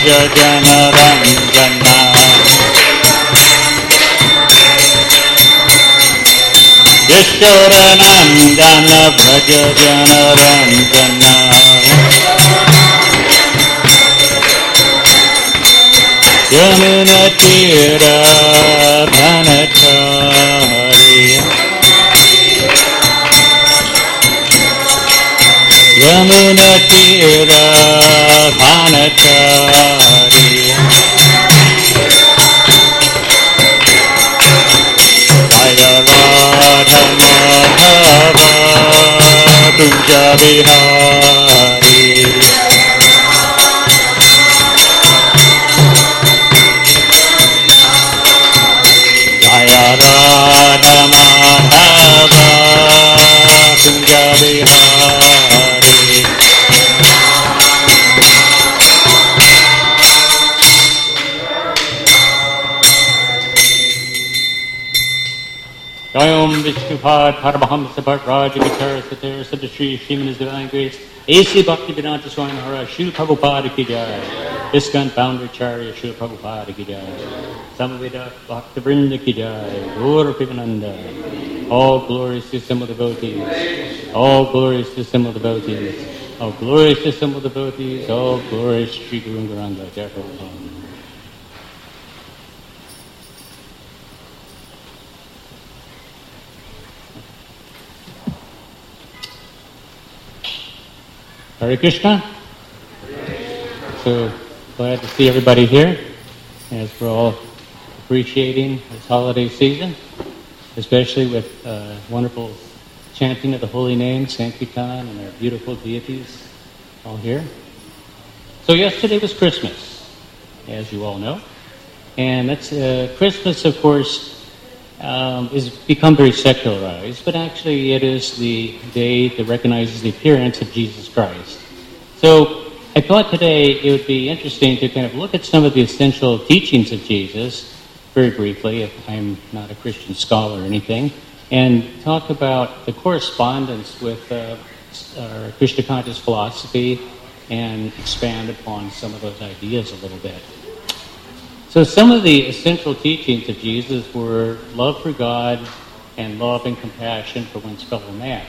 Bhaja Jana Ranjana Yashodanandana Bhaja Jana Ranjana Yamuna Tira Dhanachari Yamuna Tira Dhanachari Jaya Radha Madhava Kunja Bihari Jaya Radha Madhava Kunja Bihari Jayom Vishnupad Paramahamsa Bhattraj Vichara Satir Sadashri Shriman His Divine Grace A.C. Bhaktivedanta Swami Maharaj Srila Prabhupada Ki Jai ISKCON Founder Acharya Srila Prabhupada Ki Jai Samaveda Bhaktivinoda Ki Jai Gaura Premananda All glories to Simple Devotees All glories to Simple Devotees All glories to Simple Devotees All glories to Sri Guru Gauranga Jai Prabhupada. Hare Krishna. So glad to see everybody here as we're all appreciating this holiday season, especially with wonderful chanting of the holy name, Sankirtan, and our beautiful deities all here. So yesterday was Christmas, as you all know. And that's Christmas, of course, has become very secularized, but actually it is the day that recognizes the appearance of Jesus Christ. So I thought today it would be interesting to kind of look at some of the essential teachings of Jesus, very briefly, if I'm not a Christian scholar or anything, and talk about the correspondence with our Krishna conscious philosophy and expand upon some of those ideas a little bit. So some of the essential teachings of Jesus were love for God and love and compassion for one's fellow man.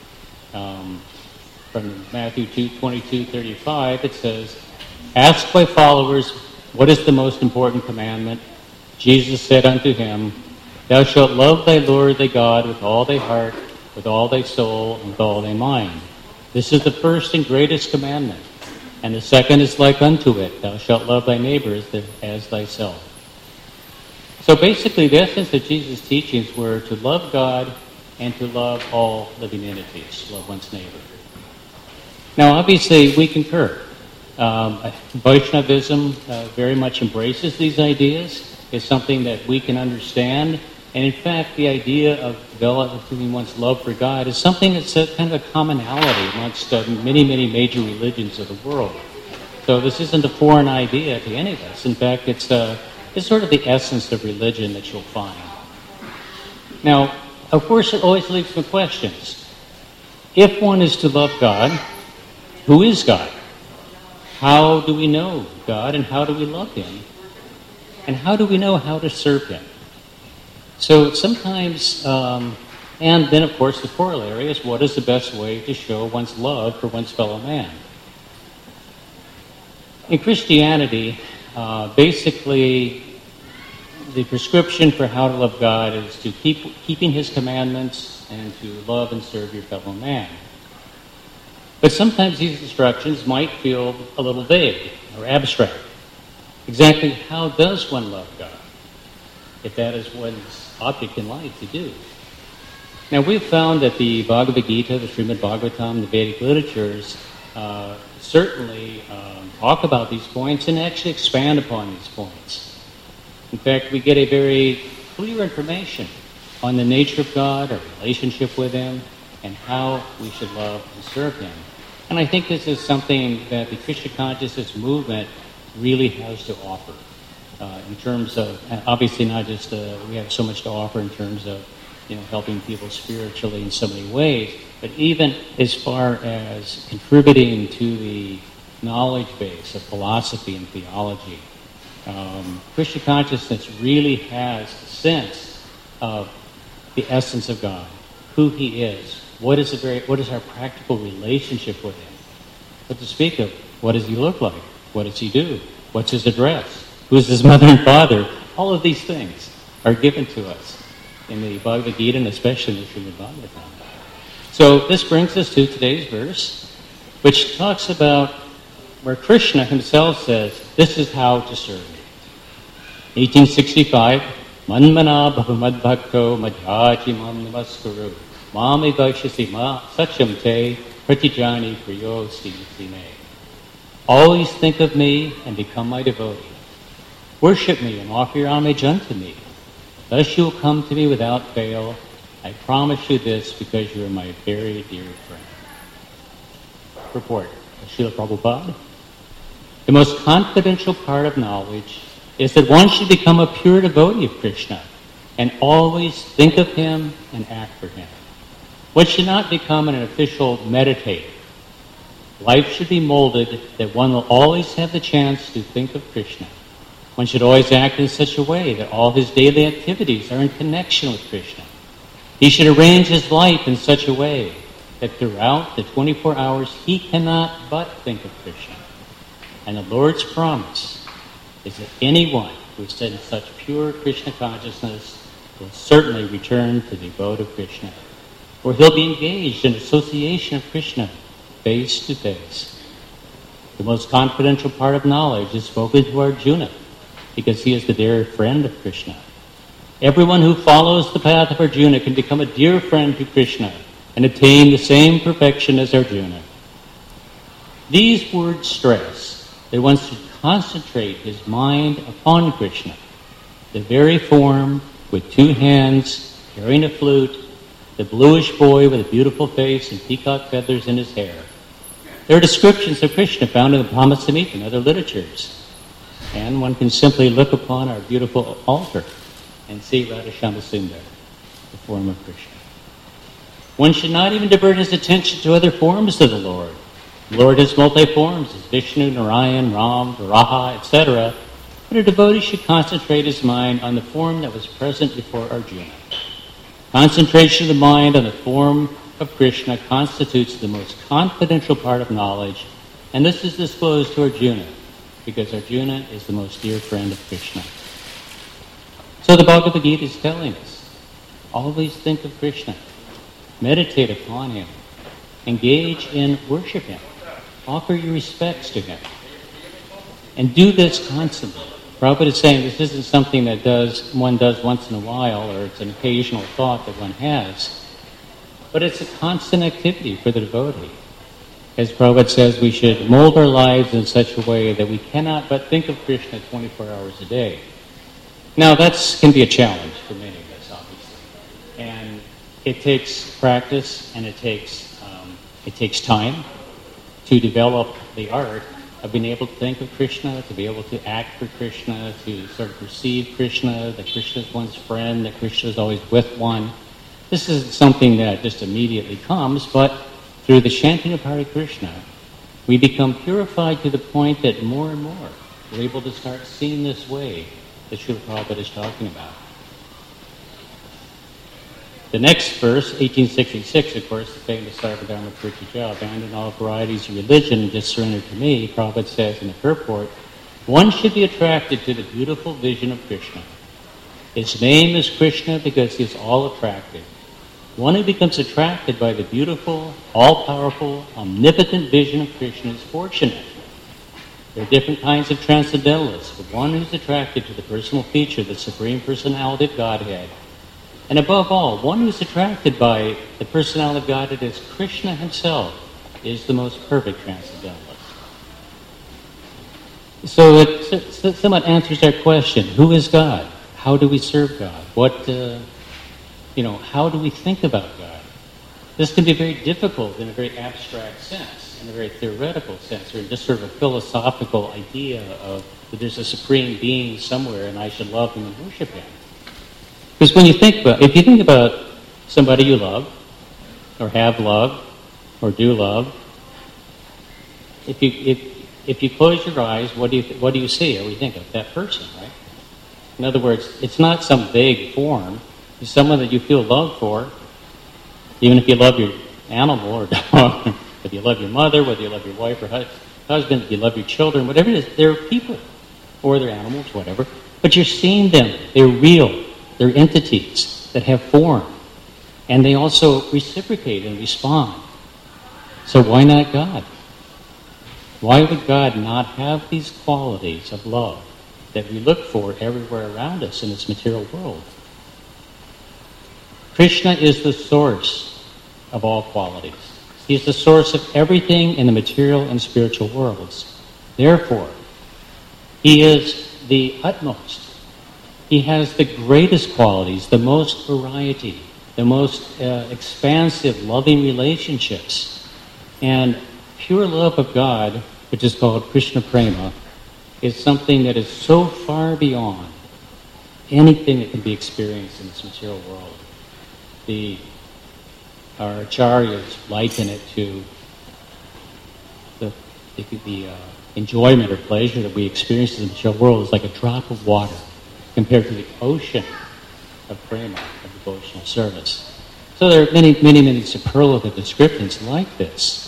From Matthew 2:22-35, it says, "Ask my followers, what is the most important commandment? Jesus said unto him, Thou shalt love thy Lord thy God with all thy heart, with all thy soul, and with all thy mind. This is the first and greatest commandment. And the second is like unto it, Thou shalt love thy neighbor as thyself." So basically, the essence of Jesus' teachings were to love God and to love all living entities, love one's neighbor. Now, obviously, we concur. Vaishnavism very much embraces these ideas. It's something that we can understand. And in fact, the idea of developing one's love for God is something that's kind of a commonality amongst many, many major religions of the world. So this isn't a foreign idea to any of us. In fact, it's sort of the essence of religion that you'll find. Now, of course, it always leaves some questions. If one is to love God, who is God? How do we know God and how do we love Him? And how do we know how to serve Him? So sometimes, and then of course the corollary is what is the best way to show one's love for one's fellow man? In Christianity, basically the prescription for how to love God is to keeping His commandments and to love and serve your fellow man. But sometimes these instructions might feel a little vague or abstract. Exactly how does one love God, if that is one's object in life to do? Now, we've found that the Bhagavad Gita, the Srimad Bhagavatam, the Vedic literatures certainly talk about these points and actually expand upon these points. In fact, we get a very clear information on the nature of God, our relationship with Him, and how we should love and serve Him. And I think this is something that the Krishna consciousness movement really has to offer in terms of, obviously not just, we have so much to offer in terms of, helping people spiritually in so many ways, but even as far as contributing to the knowledge base of philosophy and theology. Krishna consciousness really has a sense of the essence of God, who He is, what is our practical relationship with Him. But to speak of, what does He look like? What does He do? What's His address? Who is His mother and father? All of these things are given to us in the Bhagavad Gita and especially in the Srimad Bhagavatam. So this brings us to today's verse, which talks about where Krishna Himself says, this is how to serve me. 1865, Manmana bhavamadbhakto madhyaji mam namaskuru mami vaishyasi ma sacham te pratijani priyo sime. Always think of me and become my devotee. Worship me and offer your homage unto me. Thus you will come to me without fail. I promise you this because you are my very dear friend. Purport of Srila Prabhupada. The most confidential part of knowledge is that one should become a pure devotee of Krishna and always think of Him and act for Him. One should not become an official meditator. Life should be molded that one will always have the chance to think of Krishna. One should always act in such a way that all his daily activities are in connection with Krishna. He should arrange his life in such a way that throughout the 24 hours he cannot but think of Krishna. And the Lord's promise is that anyone who is in such pure Krishna consciousness will certainly return to the abode of Krishna, where he'll be engaged in association of Krishna face to face. The most confidential part of knowledge is spoken to Arjuna, because he is the dear friend of Krishna. Everyone who follows the path of Arjuna can become a dear friend to Krishna and attain the same perfection as Arjuna. These words stress that one should concentrate his mind upon Krishna, the very form with two hands, carrying a flute, the bluish boy with a beautiful face and peacock feathers in his hair. There are descriptions of Krishna found in the Brahma-samhita and other literatures. And one can simply look upon our beautiful altar and see Radha-shama Sundar, the form of Krishna. One should not even divert his attention to other forms of the Lord. The Lord has multi-forms, as Vishnu, Narayan, Ram, Varaha, etc. But a devotee should concentrate his mind on the form that was present before Arjuna. Concentration of the mind on the form of Krishna constitutes the most confidential part of knowledge, and this is disclosed to Arjuna, because Arjuna is the most dear friend of Krishna. So the Bhagavad Gita is telling us, always think of Krishna, meditate upon Him, engage in worship Him, offer your respects to Him, and do this constantly. Prabhupada is saying this isn't something that one does once in a while, or it's an occasional thought that one has, but it's a constant activity for the devotee. As Prabhupada says, we should mold our lives in such a way that we cannot but think of Krishna 24 hours a day. Now, that can be a challenge for many of us, obviously. And it takes practice, and it takes time to develop the art of being able to think of Krishna, to be able to act for Krishna, to sort of perceive Krishna, that Krishna is one's friend, that Krishna is always with one. This isn't something that just immediately comes, but through the chanting of Hare Krishna, we become purified to the point that more and more we're able to start seeing this way that Srila Prabhupada is talking about. The next verse, 1866, of course, the famous Sarvadharma Parityāja, abandon all varieties of religion and just surrender to me, Prabhupada says in the purport, one should be attracted to the beautiful vision of Krishna. His name is Krishna because he is all-attractive. One who becomes attracted by the beautiful, all-powerful, omnipotent vision of Krishna is fortunate. There are different kinds of transcendentalists, but one who's attracted to the personal feature of the Supreme Personality of Godhead, and above all, one who's attracted by the personality of Godhead as Krishna himself, is the most perfect transcendentalist. So it somewhat answers our question, who is God? How do we serve God? How do we think about God? This can be very difficult in a very abstract sense, in a very theoretical sense, or just sort of a philosophical idea of that there's a supreme being somewhere and I should love him and worship him. Because if you think about somebody you love, or have loved, or do love, if if you close your eyes, what do you see? Or we think of that person, right? In other words, it's not some vague form. It's someone that you feel love for, even if you love your animal or dog, if you love your mother, whether you love your wife or husband, if you love your children, whatever it is, they're people, or they're animals, whatever. But you're seeing them. They're real. They're entities that have form. And they also reciprocate and respond. So why not God? Why would God not have these qualities of love that we look for everywhere around us in this material world? Krishna is the source of all qualities. He's the source of everything in the material and spiritual worlds. Therefore, he is the utmost. He has the greatest qualities, the most variety, the most expansive, loving relationships. And pure love of God, which is called Krishna Prema, is something that is so far beyond anything that can be experienced in this material world. Our acharyas liken it to the enjoyment or pleasure that we experience in the material world is like a drop of water compared to the ocean of prema, of devotional service. So there are many, many, many superlative descriptions like this.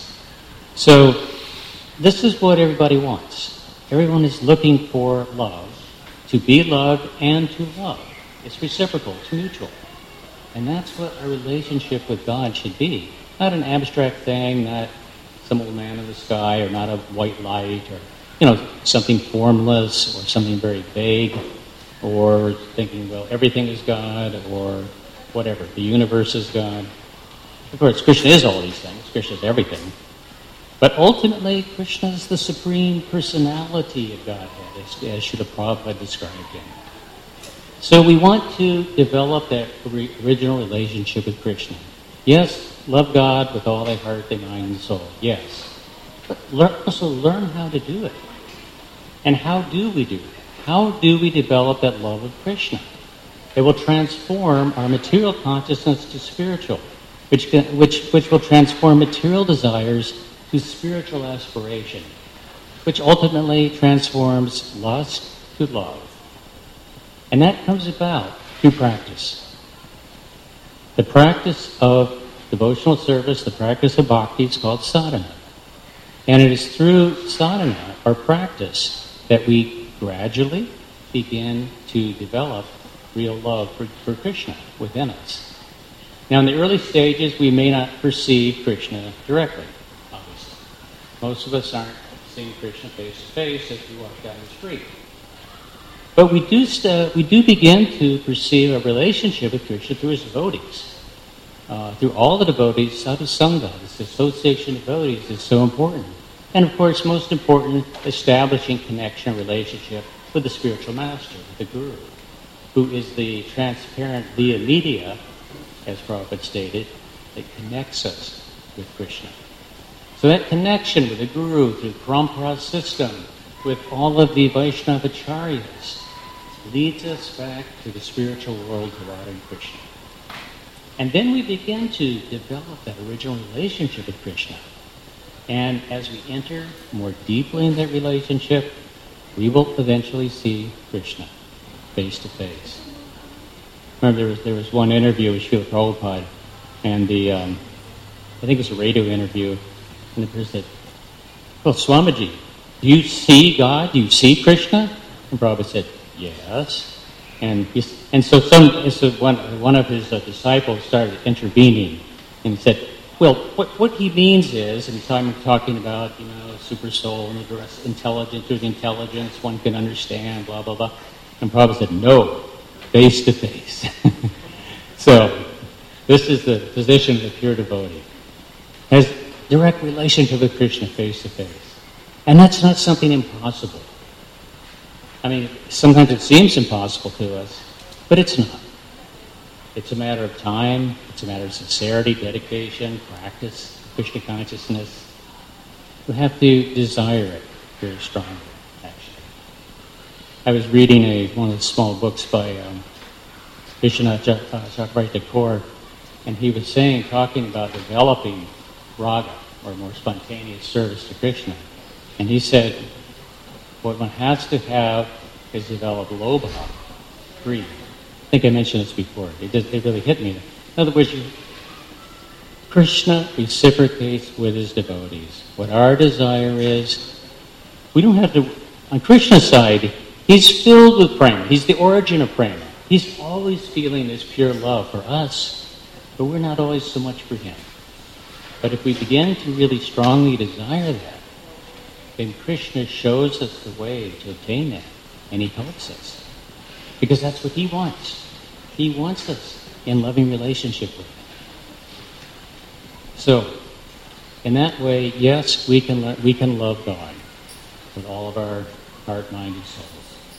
So this is what everybody wants. Everyone is looking for love, to be loved and to love. It's reciprocal, it's mutual. And that's what our relationship with God should be. Not an abstract thing, not some old man in the sky, or not a white light, or something formless, or something very vague, or thinking, well, everything is God, or whatever, the universe is God. Of course, Krishna is all these things. Krishna is everything. But ultimately, Krishna is the supreme personality of Godhead, as Srila Prabhupada described him. So we want to develop that original relationship with Krishna. Yes, love God with all thy heart, thy mind, and soul. Yes. But also learn how to do it. And how do we do it? How do we develop that love of Krishna? It will transform our material consciousness to spiritual, which will transform material desires to spiritual aspiration, which ultimately transforms lust to love. And that comes about through practice. The practice of devotional service, the practice of bhakti, is called sadhana. And it is through sadhana, or practice, that we gradually begin to develop real love for Krishna within us. Now, in the early stages, we may not perceive Krishna directly, obviously. Most of us aren't seeing Krishna face to face as we walk down the street. But we do begin to perceive a relationship with Krishna through his devotees. Through all the devotees, sadhusanga, this association of devotees, is so important. And of course, most important, establishing connection and relationship with the spiritual master, the guru, who is the transparent via media, as Prabhupada stated, that connects us with Krishna. So that connection with the guru through the parampara system, with all of the Vaishnava acharyas, leads us back to the spiritual world of Radha and Krishna. And then we begin to develop that original relationship with Krishna. And as we enter more deeply in that relationship, we will eventually see Krishna face to face. Remember, there was one interview with Srila Prabhupada, and I think it was a radio interview, and the person said, well, Swamiji, do you see God? Do you see Krishna? And Prabhupada said, yes. And so one of his disciples started intervening, and he said, well, what he means is, and he's talking about, super soul and the rest, intelligence, through the intelligence one can understand, blah, blah, blah. And Prabhupada said, no, face to face. So this is the position of the pure devotee. Has direct relationship with Krishna face to face. And that's not something impossible. I mean, sometimes it seems impossible to us, but it's not. It's a matter of time, it's a matter of sincerity, dedication, practice, Krishna consciousness. We have to desire it very strongly, actually. I was reading one of the small books by Vishwanath Chakravarti Kaur, and he was talking about developing raga, or more spontaneous service to Krishna. And he said, what one has to have is develop lobha, greed. I think I mentioned this before. It really hit me. In other words, Krishna reciprocates with his devotees. What our desire is, we don't have to... On Krishna's side, he's filled with prema. He's the origin of prema. He's always feeling this pure love for us, but we're not always so much for him. But if we begin to really strongly desire that, then Krishna shows us the way to obtain that, and he helps us. Because that's what he wants. He wants us in loving relationship with him. So, in that way, yes, we can love God with all of our heart, mind, and souls.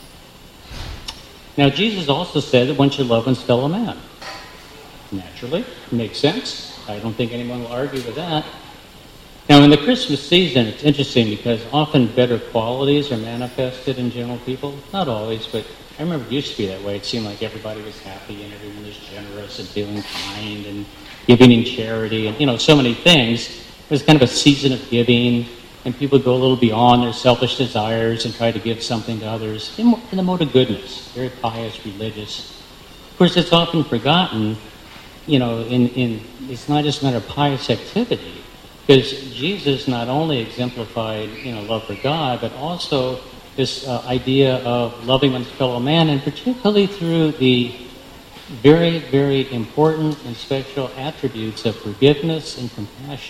Now, Jesus also said that one should love one's fellow man. Naturally, it makes sense. I don't think anyone will argue with that. Now, in the Christmas season, it's interesting because often better qualities are manifested in general people. Not always, but I remember it used to be that way. It seemed like everybody was happy and everyone was generous and feeling kind and giving in charity and, so many things. It was kind of a season of giving, and people go a little beyond their selfish desires and try to give something to others in the mode of goodness, very pious, religious. Of course, it's often forgotten, it's not just a matter of pious activity, because Jesus not only exemplified, love for God, but also this idea of loving one's fellow man, and particularly through the very, very important and special attributes of forgiveness and compassion.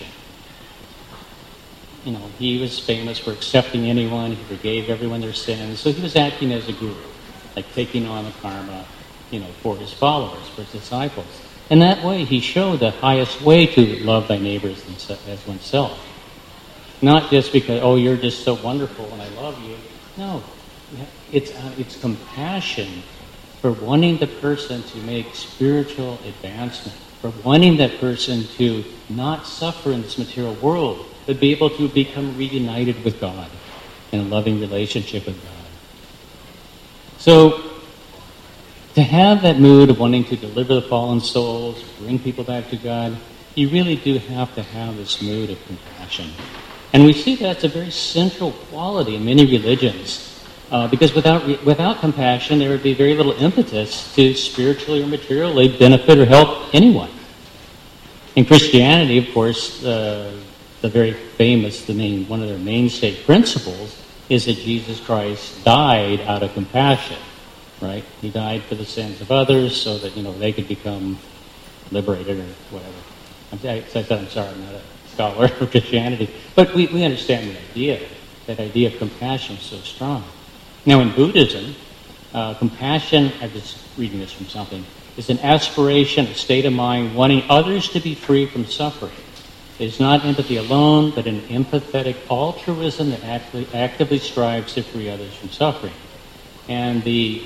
He was famous for accepting anyone. He forgave everyone their sins. So he was acting as a guru, like taking on the karma, for his followers, for his disciples. And that way he showed the highest way to love thy neighbors as oneself. Not just because, you're just so wonderful and I love you. No, it's compassion for wanting the person to make spiritual advancement, for wanting that person to not suffer in this material world, but be able to become reunited with God in a loving relationship with God. So, to have that mood of wanting to deliver the fallen souls, bring people back to God, you really do have to have this mood of compassion. And we see that's a very central quality in many religions. Because without compassion, there would be very little impetus to spiritually or materially benefit or help anyone. In Christianity, of course, the very famous, one of their mainstay principles is that Jesus Christ died out of compassion, right? He died for the sins of others so that, they could become liberated or whatever. I'm sorry, I'm not a scholar of Christianity. But we understand the idea. That idea of compassion is so strong. Now, in Buddhism, compassion, I'm just reading this from something, is an aspiration, a state of mind wanting others to be free from suffering. It is not empathy alone, but an empathetic altruism that actively strives to free others from suffering. And the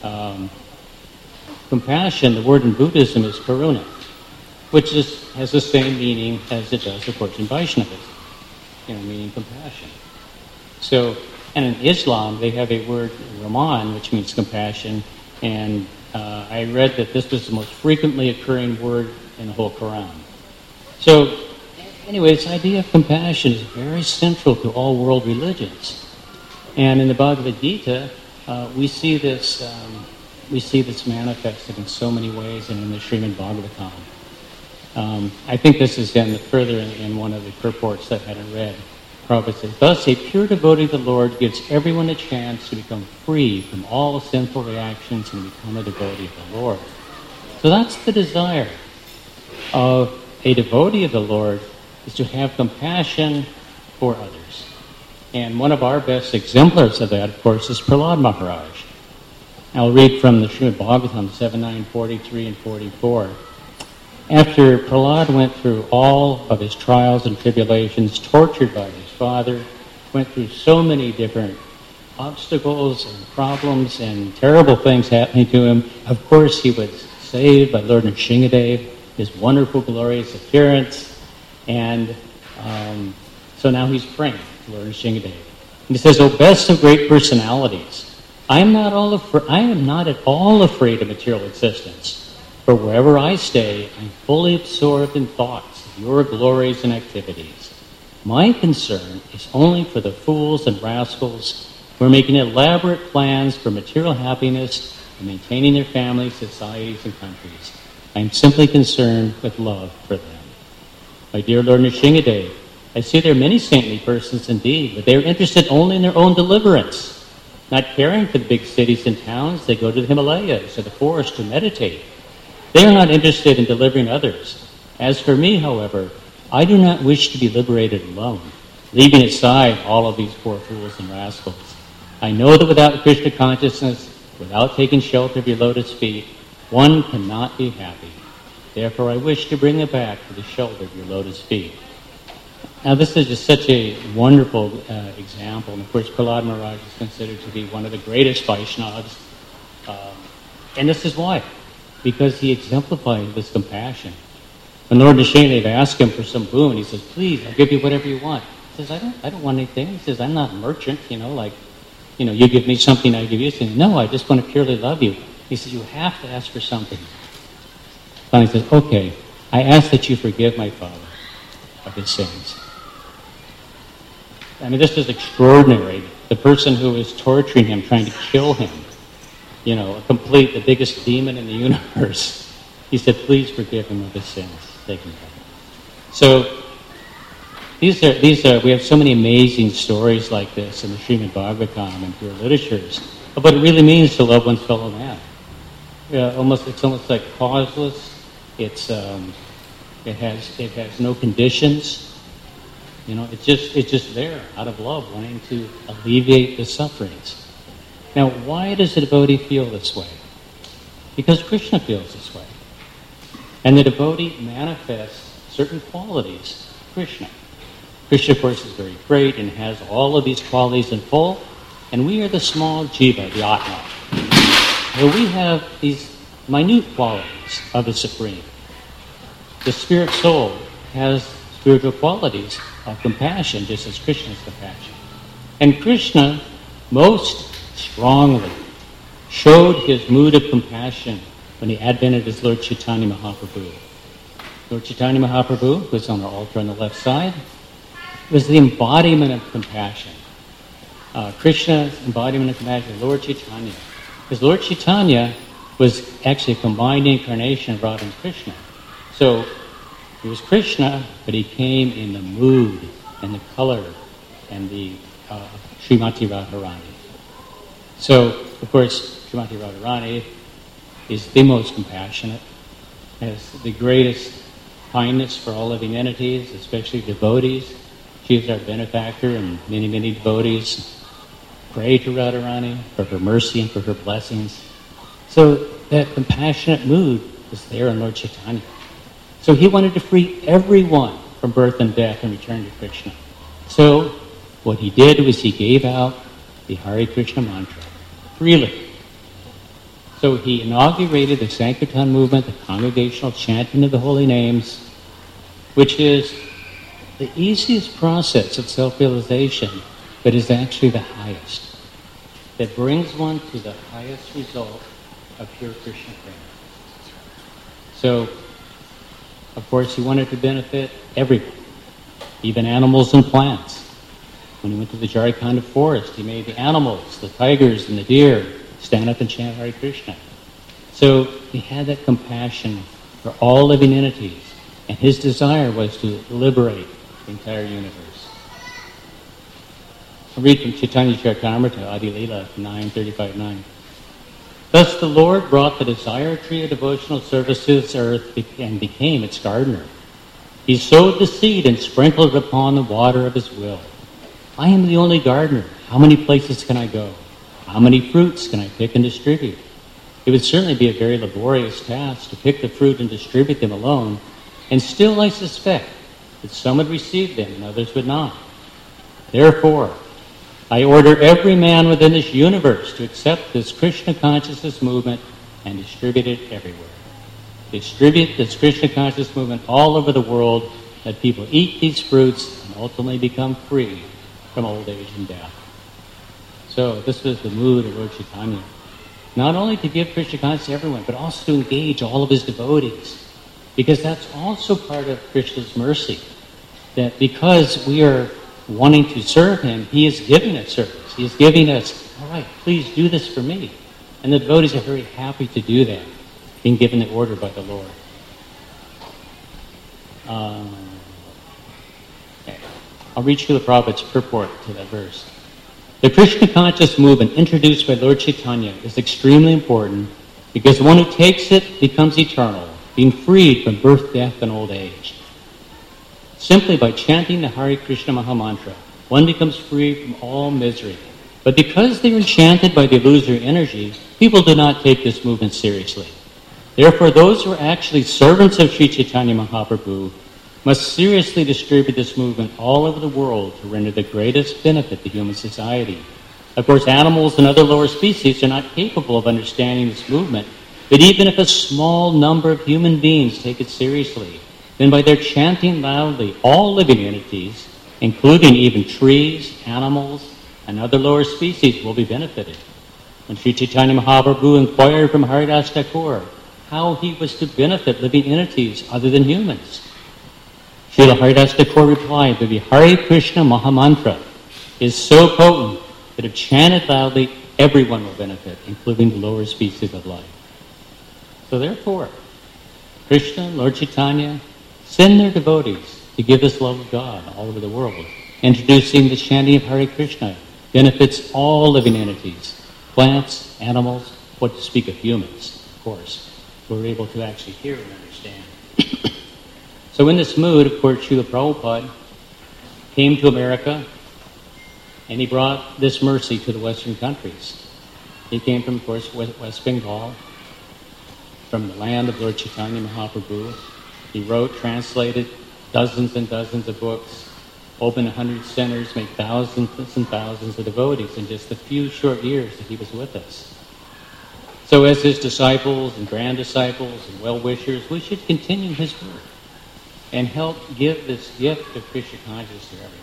compassion, the word in Buddhism is karuna, which has the same meaning as it does, of course, in Vaishnavism, meaning compassion. So, and in Islam, they have a word, Rahman, which means compassion, and I read that this was the most frequently occurring word in the whole Quran. So, anyway, this idea of compassion is very central to all world religions. And in the Bhagavad Gita, we see this manifested in so many ways, and in the Srimad Bhagavatam. I think this is further in one of the purports that I hadn't read. Prabhupada says, thus a pure devotee of the Lord gives everyone a chance to become free from all sinful reactions and become a devotee of the Lord. So that's the desire of a devotee of the Lord, is to have compassion for others. And one of our best exemplars of that, of course, is Prahlad Maharaj. I'll read from the Srimad Bhagavatam 7:9, 43 and 44. After Prahlad went through all of his trials and tribulations, tortured by his father, went through so many different obstacles and problems and terrible things happening to him, of course he was saved by Lord Nrsingadev, his wonderful, glorious appearance, and so now he's praying to Lord Nrsingadev. And he says, "O best of great personalities, I am not at all afraid of material existence. For wherever I stay, I'm fully absorbed in thoughts of your glories and activities. My concern is only for the fools and rascals who are making elaborate plans for material happiness and maintaining their families, societies, and countries. I am simply concerned with love for them. My dear Lord Nrsimhadev, I see there are many saintly persons indeed, but they are interested only in their own deliverance. Not caring for the big cities and towns, they go to the Himalayas or the forest to meditate. They are not interested in delivering others. As for me, however, I do not wish to be liberated alone, leaving aside all of these poor fools and rascals. I know that without Krishna consciousness, without taking shelter of your lotus feet, one cannot be happy. Therefore, I wish to bring them back to the shelter of your lotus feet. Now, this is just such a wonderful example. And of course, Prahlad Maharaj is considered to be one of the greatest Vaishnavas. And this is why. Because he exemplified this compassion. When Lord Nrsimhadev asked him for some boon, he says, please, I'll give you whatever you want. He says, I don't want anything. He says, I'm not a merchant, you give me something, I give you something. No, I just want to purely love you. He says, you have to ask for something. Finally he says, okay, I ask that you forgive my father of his sins. I mean, this is extraordinary. The person who is torturing him, trying to kill him, the biggest demon in the universe. He said, please forgive him of his sins. Take him back. So, we have so many amazing stories like this in the Srimad Bhagavatam and pure literatures of what it really means to love one's fellow man. It's almost like causeless. It has no conditions. It's just there out of love, wanting to alleviate the sufferings. Now, why does the devotee feel this way? Because Krishna feels this way. And the devotee manifests certain qualities of Krishna. Krishna, of course, is very great and has all of these qualities in full. And we are the small jiva, the Atma. Where we have these minute qualities of the Supreme. The spirit soul has spiritual qualities of compassion, just as Krishna's compassion. And Krishna most strongly showed his mood of compassion when he advented as Lord Chaitanya Mahaprabhu. Lord Chaitanya Mahaprabhu, who is on our altar on the left side, was the embodiment of compassion. Krishna's embodiment of compassion, Lord Chaitanya. Because Lord Chaitanya was actually a combined incarnation of Radha and Krishna. So he was Krishna, but he came in the mood and the color and the Srimati Radharani. So, of course, Srimati Radharani is the most compassionate, has the greatest kindness for all living entities, especially devotees. She is our benefactor, and many, many devotees pray to Radharani for her mercy and for her blessings. So that compassionate mood is there in Lord Chaitanya. So he wanted to free everyone from birth and death and return to Krishna. So what he did was he gave out the Hare Krishna mantra freely. So he inaugurated the Sankirtan movement, the congregational chanting of the holy names, which is the easiest process of self-realization, but is actually the highest. That brings one to the highest result of pure Krishna prema. So, of course, he wanted to benefit everyone, even animals and plants. When he went to the Jharkhand forest, he made the animals, the tigers and the deer, stand up and chant Hare Krishna. So he had that compassion for all living entities, and his desire was to liberate the entire universe. I'll read from Chaitanya Charitamrita, Adi Leela 9:35-9. Thus the Lord brought the desire tree of devotional service to this earth and became its gardener. He sowed the seed and sprinkled it upon the water of his will. I am the only gardener. How many places can I go? How many fruits can I pick and distribute? It would certainly be a very laborious task to pick the fruit and distribute them alone, and still I suspect that some would receive them and others would not. Therefore, I order every man within this universe to accept this Krishna consciousness movement and distribute it everywhere. Distribute this Krishna consciousness movement all over the world, that people eat these fruits and ultimately become free from old age and death. So this was the mood of Lord Chaitanya. Not only to give Krishna consciousness to everyone, but also to engage all of his devotees. Because that's also part of Krishna's mercy. that because we are wanting to serve him, he is giving us service. He is giving us, all right, please do this for me. And the devotees are very happy to do that, being given the order by the Lord. Okay. I'll read Srila Prabhupada's purport to that verse. The Krishna conscious movement introduced by Lord Chaitanya is extremely important because the one who takes it becomes eternal, being freed from birth, death, and old age. Simply by chanting the Hare Krishna Mahamantra, one becomes free from all misery. But because they are enchanted by the illusory energy, people do not take this movement seriously. Therefore, those who are actually servants of Sri Chaitanya Mahaprabhu must seriously distribute this movement all over the world to render the greatest benefit to human society. Of course, animals and other lower species are not capable of understanding this movement, but even if a small number of human beings take it seriously, then by their chanting loudly, all living entities, including even trees, animals, and other lower species, will be benefited. When Sri Chaitanya Mahaprabhu inquired from Haridas Thakur how he was to benefit living entities other than humans, Srila Haridas Thakur replied that the Hare Krishna Mahamantra is so potent that if chanted loudly, everyone will benefit, including the lower species of life. So therefore, Krishna and Lord Chaitanya send their devotees to give this love of God all over the world. Introducing the chanting of Hare Krishna benefits all living entities, plants, animals, what to speak of humans, of course, who are able to actually hear and understand. So in this mood, of course, Srila Prabhupada came to America, and he brought this mercy to the Western countries. He came from, of course, West Bengal, from the land of Lord Chaitanya Mahaprabhu. He wrote, translated dozens and dozens of books, opened 100 centers, made thousands and thousands of devotees in just the few short years that he was with us. So as his disciples and grand disciples and well-wishers, we should continue his work and help give this gift of Krishna consciousness to everyone.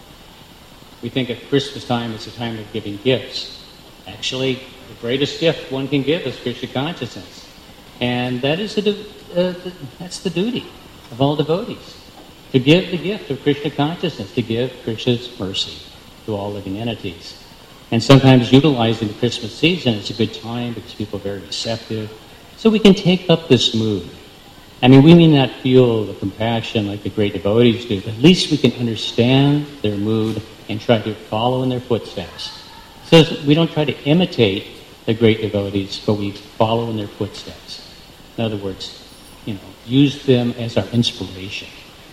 We think at Christmas time is a time of giving gifts. Actually, the greatest gift one can give is Krishna consciousness. And that is that's the duty of all devotees, to give the gift of Krishna consciousness, to give Krishna's mercy to all living entities. And sometimes utilizing the Christmas season is a good time because people are very receptive. So we can take up this mood. I mean, we may not feel the compassion like the great devotees do, but at least we can understand their mood and try to follow in their footsteps. So we don't try to imitate the great devotees, but we follow in their footsteps. In other words, use them as our inspiration.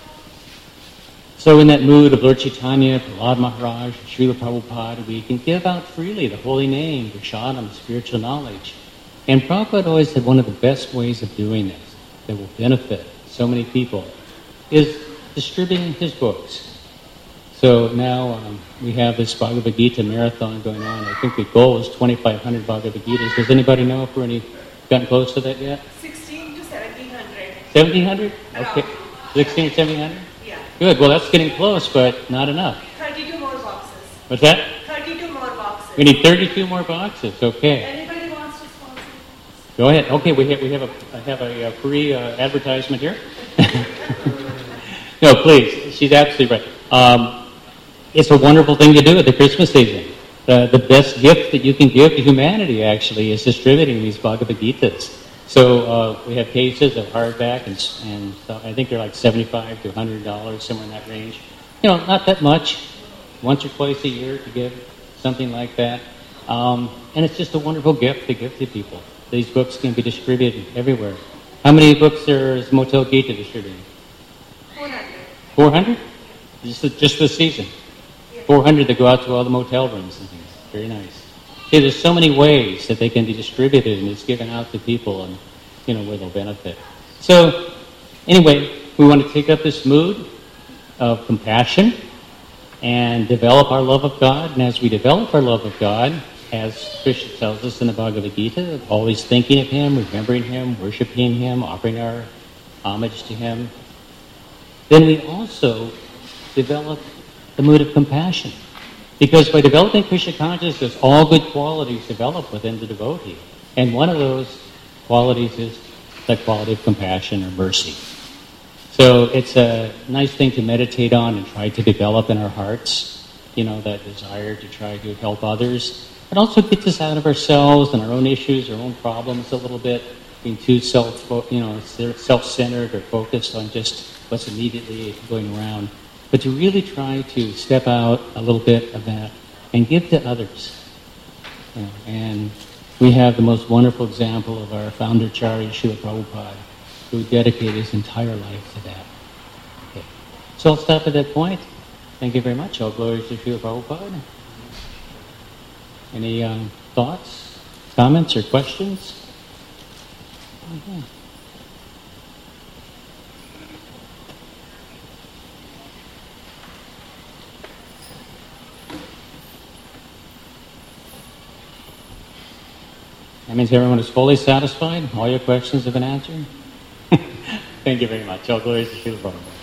So in that mood of Lord Chaitanya, Prahlad Maharaj, Srila Prabhupada, we can give out freely the holy name, Prashadam, spiritual knowledge. And Prabhupada always said one of the best ways of doing this that will benefit so many people is distributing his books. So now we have this Bhagavad Gita marathon going on. I think the goal is 2,500 Bhagavad Gitas. Does anybody know if we're gotten close to that yet? 16 to 1,700. 1,700? Okay. 16 to 1,700? Yeah. Good. Well, that's getting close, but not enough. 32 more boxes. What's that? 32 more boxes. We need 32 more boxes. Okay. Anybody wants to sponsor? Go ahead. Okay, I have a free advertisement here. No, please. She's absolutely right. It's a wonderful thing to do at the Christmas season. The best gift that you can give to humanity, actually, is distributing these Bhagavad Gitas. So we have cases of hardback, and so I think they're like $75 to $100, somewhere in that range. Not that much. Once or twice a year to give something like that. And it's just a wonderful gift to give to people. These books can be distributed everywhere. How many books is Motel Gita distributing? 400. 400? Just this season. 400 that go out to all the motel rooms and things. Very nice. See, there's so many ways that they can be distributed and it's given out to people and, where they'll benefit. So, anyway, we want to take up this mood of compassion and develop our love of God. And as we develop our love of God, as Krishna tells us in the Bhagavad Gita, always thinking of Him, remembering Him, worshiping Him, offering our homage to Him, then we also develop the mood of compassion. Because by developing Krishna consciousness, all good qualities develop within the devotee. And one of those qualities is the quality of compassion or mercy. So it's a nice thing to meditate on and try to develop in our hearts, that desire to try to help others. It also gets us out of ourselves and our own issues, our own problems a little bit, being too self-centered or focused on just what's immediately going around. But to really try to step out a little bit of that and give to others. And we have the most wonderful example of our founder, Acharya Srila Prabhupada, who dedicated his entire life to that. Okay. So I'll stop at that point. Thank you very much. All glories to Srila Prabhupada. Any thoughts, comments, or questions? Okay. That means everyone is fully satisfied? All your questions have been answered? Thank you very much. All glories to Srila Prabhupada.